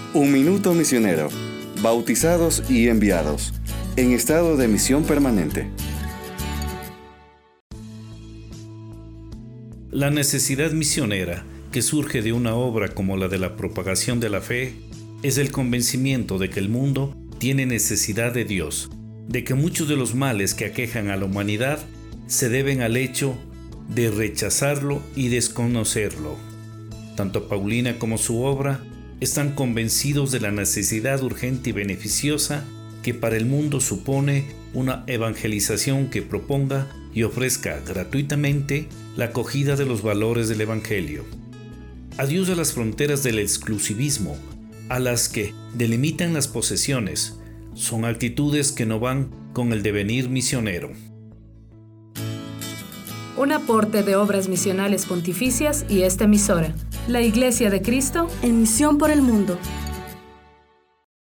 Un minuto misionero. Bautizados y enviados. En estado de misión permanente. La necesidad misionera que surge de una obra como la de la propagación de la fe es el convencimiento de que el mundo tiene necesidad de Dios, de que muchos de los males que aquejan a la humanidad se deben al hecho de rechazarlo y desconocerlo. Tanto Paulina como su obra están convencidos de la necesidad urgente y beneficiosa que para el mundo supone una evangelización que proponga y ofrezca gratuitamente la acogida de los valores del Evangelio. Adiós a las fronteras del exclusivismo, a las que delimitan las posesiones. Son actitudes que no van con el devenir misionero. Un aporte de Obras Misionales Pontificias y esta emisora, la Iglesia de Cristo, en misión por el mundo.